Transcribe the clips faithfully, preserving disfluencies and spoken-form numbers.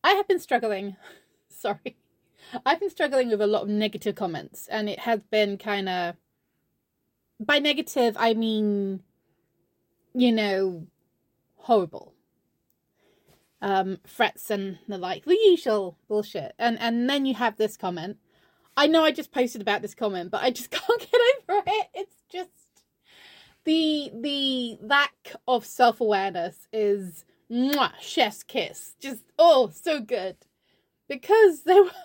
I have been struggling. Sorry. I've been struggling with a lot of negative comments, and it has been kind of, by negative, I mean, you know, horrible. Um, threats and the like, the usual bullshit. And, and then you have this comment. I know I just posted about this comment, but I just can't get over it. It's just, the, the lack of self-awareness is, mwah, chef's kiss. Just, oh, so good. Because they were,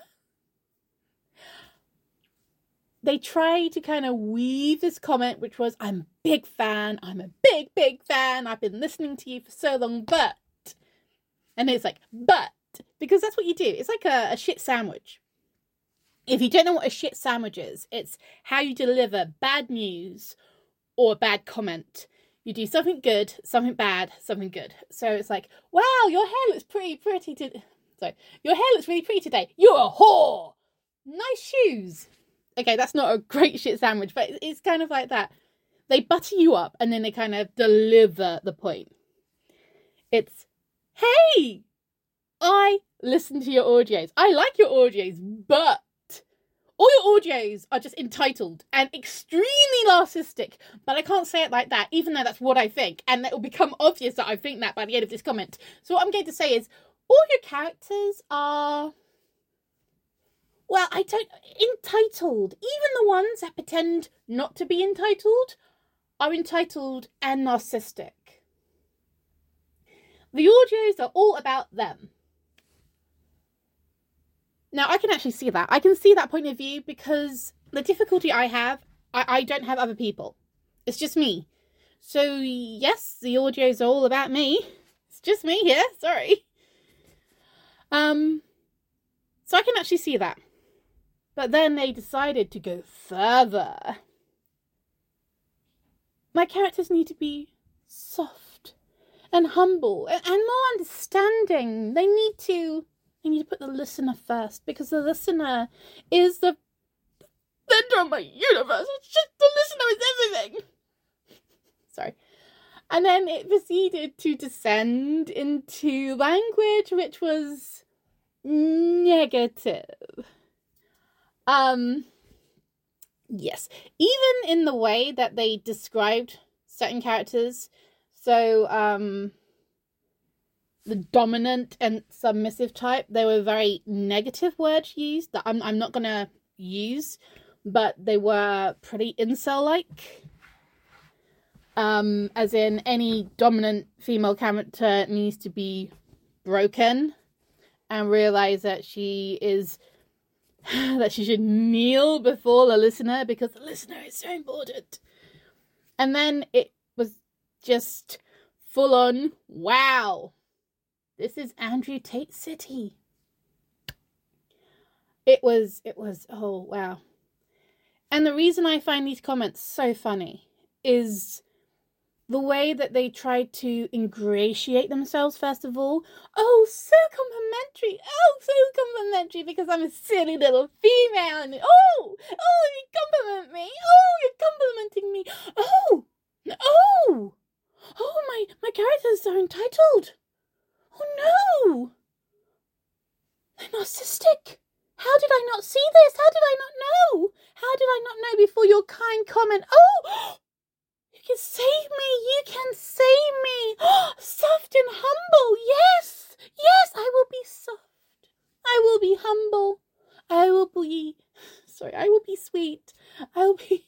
they try to kind of weave this comment, which was, I'm a big fan, I'm a big, big fan, I've been listening to you for so long, but, and it's like, but, because that's what you do. It's like a, a shit sandwich. If you don't know what a shit sandwich is, it's how you deliver bad news or a bad comment. You do something good, something bad, something good. So it's like, wow, your hair looks pretty pretty today. Sorry, your hair looks really pretty today. You're a whore. Nice shoes. Okay, that's not a great shit sandwich, but it's kind of like that. They butter you up and then they kind of deliver the point. It's, hey, I listen to your audios. I like your audios, but all your audios are just entitled and extremely narcissistic. But I can't say it like that, even though that's what I think. And it will become obvious that I think that by the end of this comment. So what I'm going to say is, all your characters are, well, I don't, entitled. Even the ones that pretend not to be entitled are entitled and narcissistic. The audios are all about them. Now, I can actually see that. I can see that point of view because the difficulty I have, I, I don't have other people. It's just me. So, yes, the audios are all about me. It's just me here. Sorry. Um, so I can actually see that. But then they decided to go further. My characters need to be soft and humble and, and more understanding. They need to... I need to put the listener first, because the listener is the center of my universe. It's just, the listener is everything. Sorry. And then it proceeded to descend into language which was negative. Um, yes. Even in the way that they described certain characters. So, um... the dominant and submissive type, there were very negative words used that I'm I'm not gonna use, but they were pretty incel-like. Um, as in, any dominant female character needs to be broken and realize that she is that she should kneel before the listener because the listener is so important. And then it was just full on, wow. This is Andrew Tate City. It was, it was, oh, wow. And the reason I find these comments so funny is the way that they tried to ingratiate themselves, first of all. Oh, so complimentary. Oh, so complimentary because I'm a silly little female. And, oh, oh, you compliment me. Oh, you're complimenting me. Oh, oh, oh, my, my characters are entitled. Oh no! They're narcissistic. How did I not see this? How did I not know? How did I not know before your kind comment? Oh! You can save me! You can save me! Soft and humble! Yes! Yes, I will be soft. I will be humble. I will be... Sorry, I will be sweet. I will be...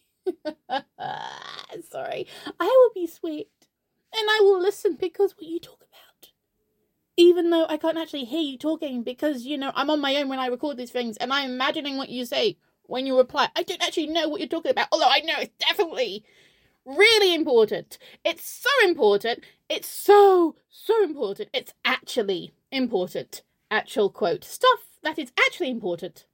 Sorry. I will be sweet. And I will listen because what you talk about. Even though I can't actually hear you talking because, you know, I'm on my own when I record these things and I'm imagining what you say when you reply. I don't actually know what you're talking about, although I know it's definitely really important. It's so important. It's so, so important. It's actually important. Actual quote. Stuff that is actually important.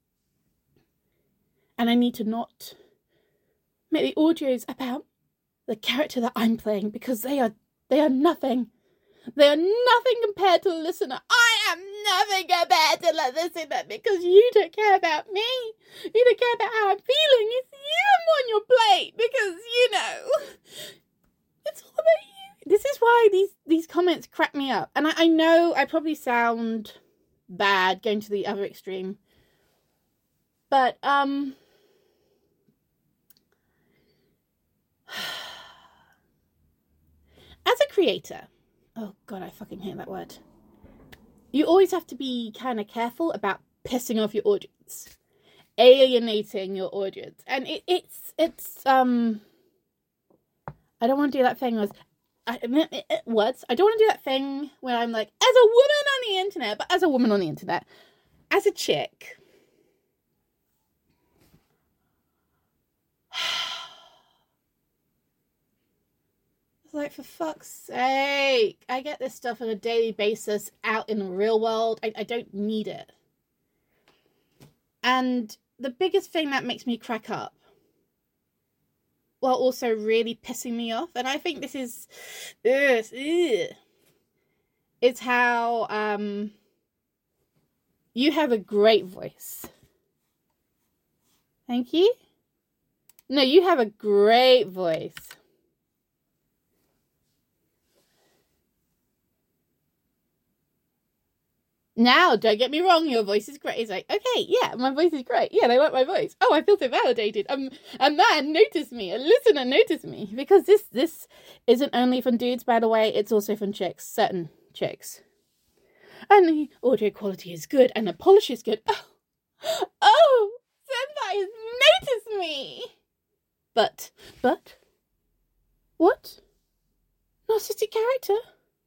And I need to not make the audios about the character that I'm playing because they are, they are nothing. They are nothing compared to the listener. I am nothing compared to the listener because you don't care about me. You don't care about how I'm feeling. It's you I'm on your plate because, you know, it's all about you. This is why these, these comments crack me up. And I, I know I probably sound bad, going to the other extreme. But, um... as a creator... Oh, God, I fucking hate that word. You always have to be kind of careful about pissing off your audience. Alienating your audience. And it, it's, it's, um... I don't want to do that thing with... I, it, it, words. I don't want to do that thing where I'm like, as a woman on the internet, but as a woman on the internet, as a chick... Like, for fuck's sake, I get this stuff on a daily basis out in the real world. I, I don't need it. And the biggest thing that makes me crack up, while also really pissing me off, and I think this is, ugh, ugh, it's how um, you have a great voice. Thank you. No, you have a great voice. Now, don't get me wrong, your voice is great. It's like, okay, yeah, my voice is great. Yeah, they like my voice. Oh, I feel so validated. Um, a man noticed me. A listener noticed me. Because this this isn't only from dudes, by the way. It's also from chicks. Certain chicks. And the audio quality is good. And the polish is good. Oh, oh, Senpai has noticed me. But, but, what? Narcissistic character?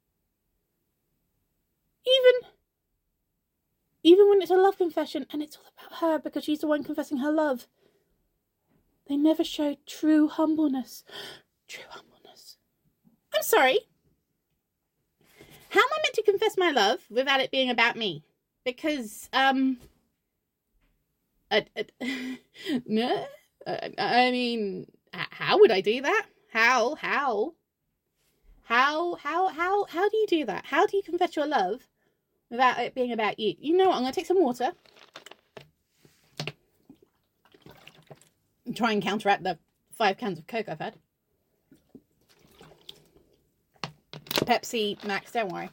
Even... Even when it's a love confession and it's all about her because she's the one confessing her love. They never show true humbleness. True humbleness. I'm sorry. How am I meant to confess my love without it being about me? Because, um... I, I, no? I, I mean, how would I do that? How? How? How? How? How? How do you do that? How do you confess your love without it being about you? You know what? I'm going to take some water. And try and counteract the five cans of Coke I've had. Pepsi Max, don't worry.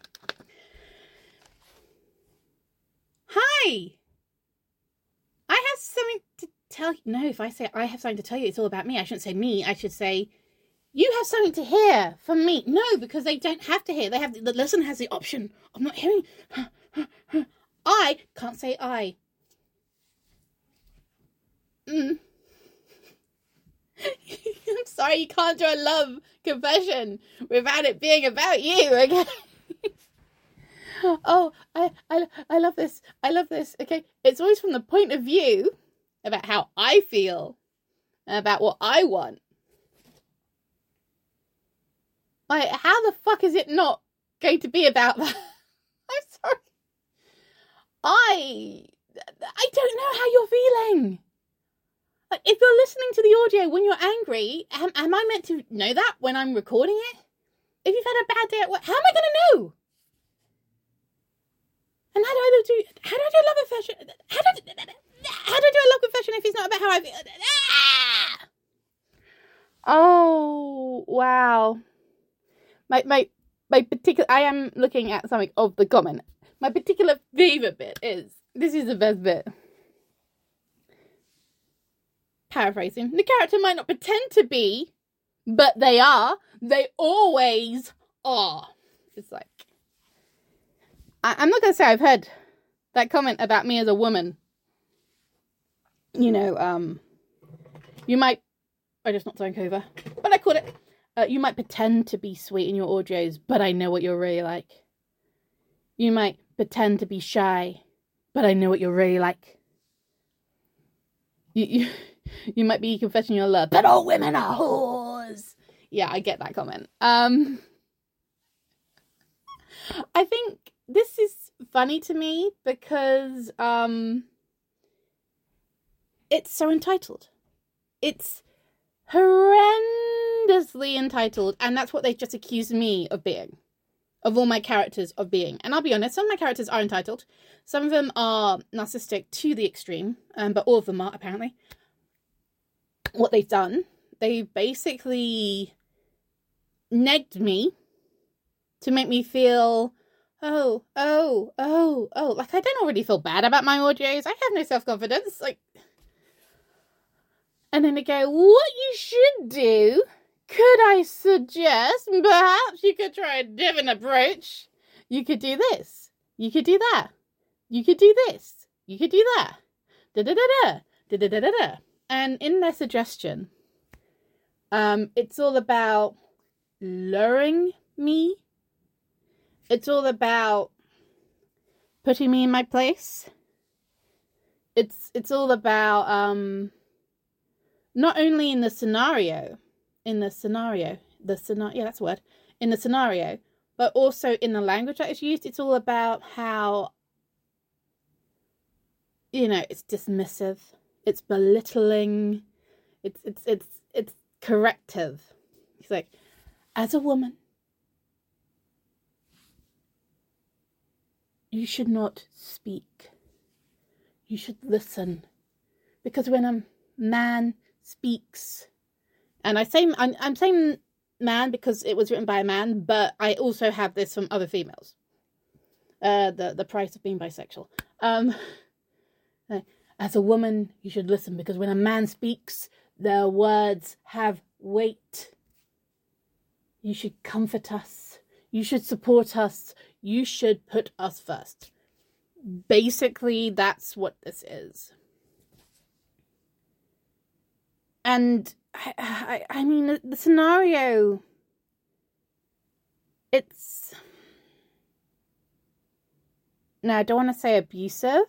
Hi! I have something to tell you. No, if I say I have something to tell you, it's all about me. I shouldn't say me. I should say, you have something to hear from me. No, because they don't have to hear. They have, the listener has the option of not hearing. I can't say I. Mm. I'm sorry, you can't do a love confession without it being about you, okay? Oh, I, I, I love this. I love this. Okay, it's always from the point of view about how I feel, about what I want. Like, how the fuck is it not going to be about that? I'm sorry. I, I don't know how you're feeling. Like, if you're listening to the audio when you're angry, am, am I meant to know that when I'm recording it? If you've had a bad day at work, how am I going to know? And how do I do? How do I do a love confession? How do I, how do I do a love confession if it's not about how I feel? Ah! Oh wow! My my my particular. I am looking at something of the comment. My particular favorite bit is this is the best bit. Paraphrasing: the character might not pretend to be, but they are. They always are. It's like. I'm not going to say I've heard that comment about me as a woman. You know, um, you might, I just not saying over, but I caught it. Uh, you might pretend to be sweet in your audios, but I know what you're really like. You might pretend to be shy, but I know what you're really like. You, you, you might be confessing your love, but all women are whores. Yeah, I get that comment. Um, I think this is funny to me because um, it's so entitled. It's horrendously entitled, and that's what they just accused me of being, of all my characters of being. And I'll be honest, some of my characters are entitled. Some of them are narcissistic to the extreme, um, but all of them are, apparently. What they've done, they basically negged me to make me feel, oh, oh, oh, oh. Like, I don't already feel bad about my audios. I have no self-confidence. Like, and then they go, what you should do, could I suggest, perhaps you could try a different approach. You could do this. You could do that. You could do this. You could do that. Da-da-da-da. Da-da-da-da-da. And in their suggestion, um, it's all about luring me. It's all about putting me in my place. It's it's all about um not only in the scenario, in the scenario, the scenario, yeah, that's a word, in the scenario, but also in the language that is used. It's all about how, you know, it's dismissive, it's belittling, it's it's it's it's corrective. It's like, as a woman, you should not speak. You should listen. Because when a man speaks, and I say, I'm, I'm saying man because it was written by a man, but I also have this from other females. Uh, the, the price of being bisexual. Um, as a woman, you should listen, because when a man speaks, their words have weight. You should comfort us. You should support us. You should put us first. Basically, that's what this is. And I, I, I mean, the, the scenario, it's, now I don't want to say abusive,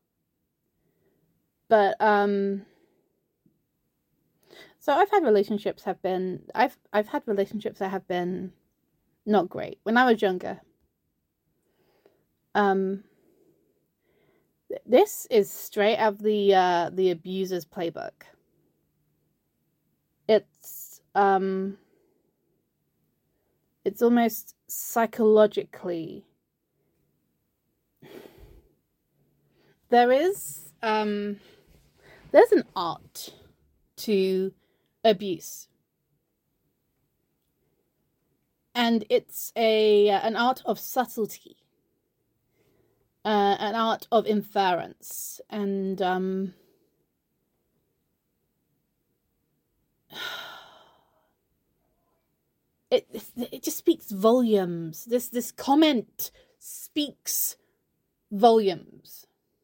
but, um, so I've had relationships have been, I've, I've had relationships that have been not great when I was younger. Um, this is straight out of the, uh, the abuser's playbook. It's, um, it's almost psychologically, there is, um, there's an art to abuse. And it's a, an art of subtlety. Uh, an art of inference. And, um, It it just speaks volumes. This this comment speaks volumes.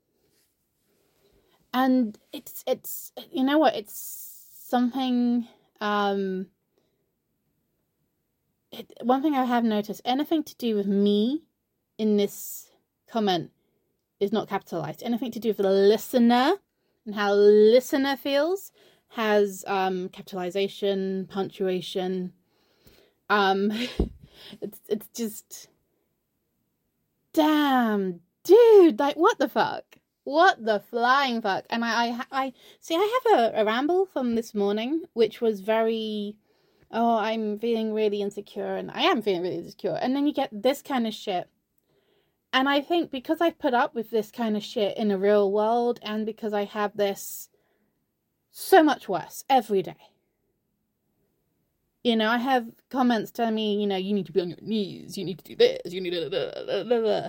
And it's it's you know what, it's something um it, one thing I have noticed, anything to do with me in this comment is not capitalized. Anything to do with the listener and how the listener feels has um capitalization, punctuation. Um, it's it's just, damn, dude, like, what the fuck? What the flying fuck? And I, I, I see, I have a, a ramble from this morning, which was very, oh, I'm feeling really insecure, and I am feeling really insecure. And then you get this kind of shit. And I think because I've put up with this kind of shit in the real world, and because I have this so much worse every day. You know, I have comments telling me, you know, you need to be on your knees, you need to do this, you need to... Blah, blah, blah, blah.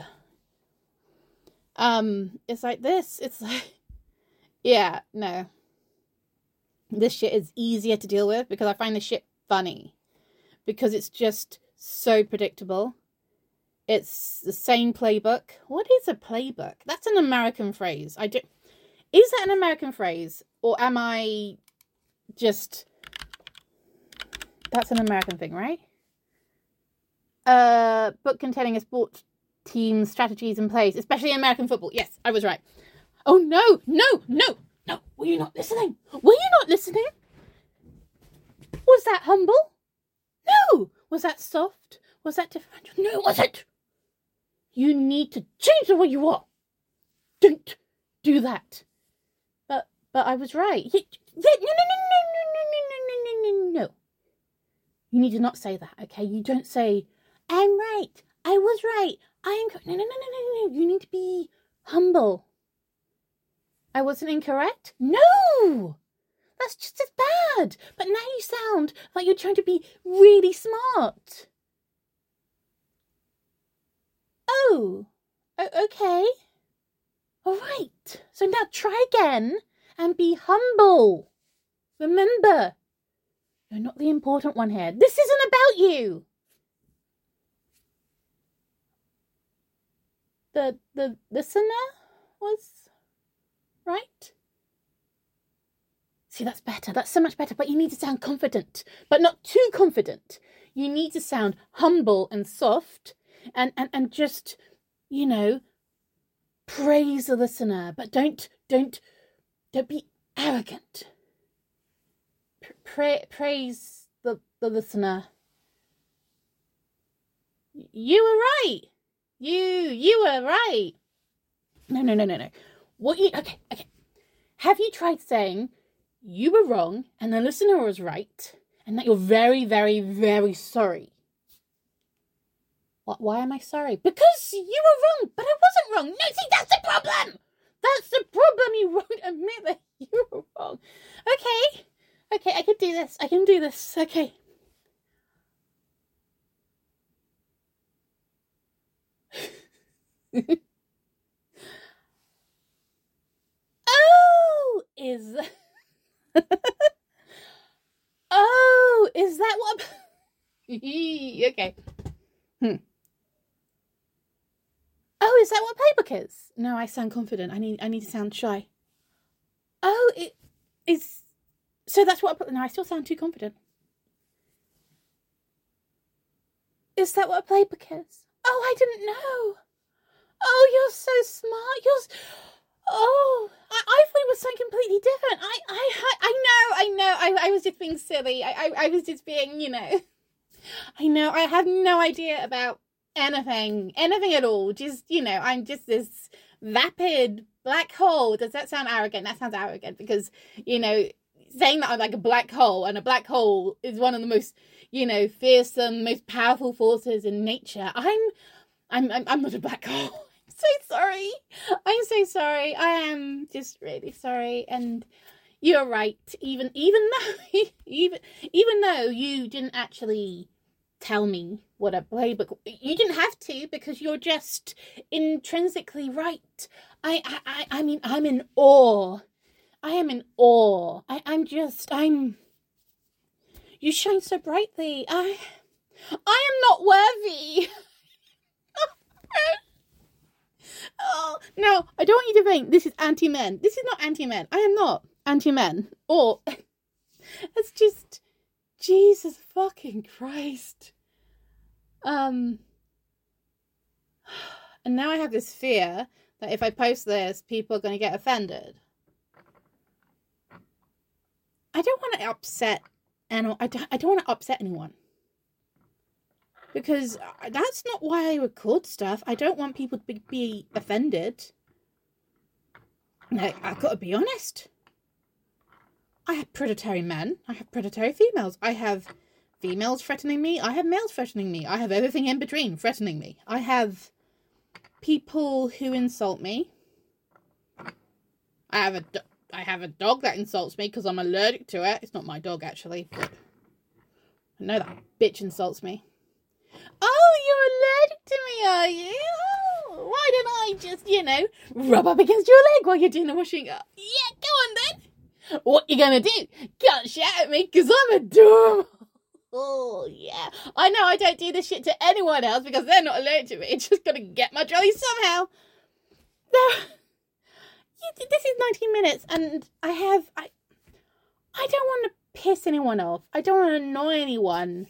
Um, it's like this, it's like... Yeah, no. This shit is easier to deal with because I find this shit funny. Because it's just so predictable. It's the same playbook. What is a playbook? That's an American phrase. I do... Is that an American phrase? Or am I just... That's an American thing, right? Uh, book containing a sport team's strategies in place, especially in American football. Yes, I was right. Oh, no, no, no, no. Were you not listening? Were you not listening? Was that humble? No. Was that soft? Was that different? No, it wasn't. You need to change the way you are. Don't do that. But, but I was right. No, no, no, no, no, no, no, no, no, no, no. You need to not say that, okay? You don't say, I'm right. I was right. I'm... No, no, no, no, no, no. You need to be humble. I wasn't incorrect? No! That's just as bad. But now you sound like you're trying to be really smart. Oh, o- okay. All right. So now try again and be humble. Remember, you're not the important one here. This isn't about you. The the listener was right. See, that's better. That's so much better. But you need to sound confident, but not too confident. You need to sound humble and soft and, and, and just, you know, praise the listener, but don't, don't, don't be arrogant. Pra- praise the, the listener. You were right. You, you were right. No, no, no, no, no. What you, okay, okay. Have you tried saying you were wrong and the listener was right and that you're very, very, very sorry? What, why am I sorry? Because you were wrong, but I wasn't wrong. No, see, that's the problem. That's the problem. You won't admit that you were wrong. Okay. Okay, I can do this. I can do this. Okay. Oh, is... oh, is that what... okay. Hmm. Oh, is that what playbook is? No, I sound confident. I need I need to sound shy. Oh, it is... So that's what... I, no, I still sound too confident. Is that what a playbook is? Oh, I didn't know. Oh, you're so smart. You're... Oh, I, I thought it was something completely different. I, I, I know, I know. I, I was just being silly. I, I, I was just being, you know. I know. I have no idea about anything, anything at all. Just, you know, I'm just this vapid black hole. Does that sound arrogant? That sounds arrogant because, you know, saying that I'm like a black hole, and a black hole is one of the most, you know, fearsome, most powerful forces in nature. I'm, I'm, I'm, I'm not a black hole. So sorry. I'm so sorry. I am just really sorry. And you're right. Even even though even even though you didn't actually tell me what a playbook, you didn't have to because you're just intrinsically right. I I I mean I'm in awe. I am in awe. I I'm just I'm. You shine so brightly. I I am not worthy. Oh, no, I don't want you to think this is anti-men. This is not anti-men. I am not anti-men. Or, it's just, Jesus fucking Christ. Um, and now I have this fear that if I post this, people are going to get offended. I don't want to upset, and I don't, I don't want to upset anyone. Because that's not why I record stuff. I don't want people to be, be offended. No, I've got to be honest. I have predatory men. I have predatory females. I have females threatening me. I have males threatening me. I have everything in between threatening me. I have people who insult me. I have a, do- I have a dog that insults me because I'm allergic to it. It's not my dog, actually. But I know that bitch insults me. Oh, you're allergic to me, are you? Oh, why don't I just, you know, rub up against your leg while you're doing the washing up? Yeah, go on then. What you gonna do? Can't shout at me because I'm adorable. Oh, yeah. I know I don't do this shit to anyone else because they're not allergic to me. It's just gotta get my jolly somehow. There, this is nineteen minutes and I have, I, I don't want to piss anyone off. I don't want to annoy anyone.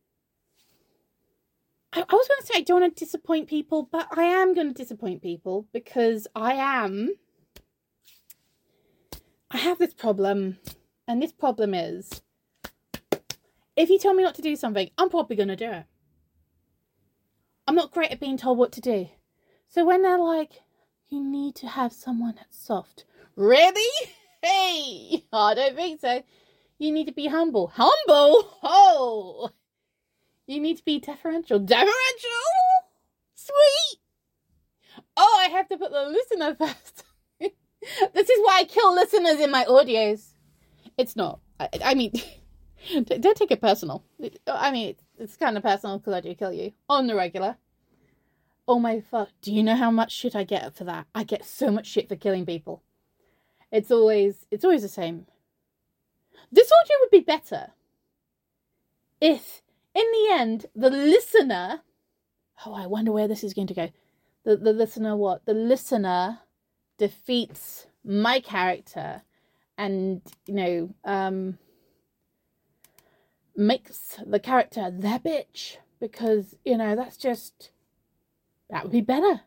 I was going to say I don't want to disappoint people, but I am going to disappoint people because I am... I have this problem, and this problem is, if you tell me not to do something, I'm probably going to do it. I'm not great at being told what to do. So when they're like, you need to have someone that's soft. Really? Hey, I don't think so. You need to be humble. Humble? Oh... You need to be deferential. Deferential? Sweet! Oh, I have to put the listener first. This is why I kill listeners in my audios. It's not. I, I mean, don't take it personal. I mean, it's, it's kind of personal because I do kill you on the regular. oh my fuck, do you know how much shit I get for that? I get so much shit for killing people. It's always, it's always the same. This audio would be better if, in the end, the listener, oh, I wonder where this is going to go. The, the listener what? The listener defeats my character and, you know, um, makes the character their bitch. Because, you know, that's just, that would be better.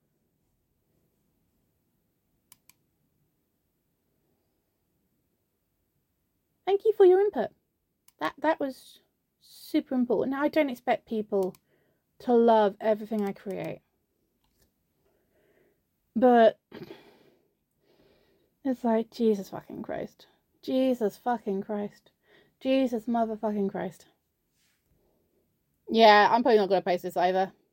Thank you for your input. That that was super important. Now, I don't expect people to love everything I create. But it's like, Jesus fucking Christ. Jesus fucking Christ. Jesus motherfucking Christ. Yeah, I'm probably not going to post this either.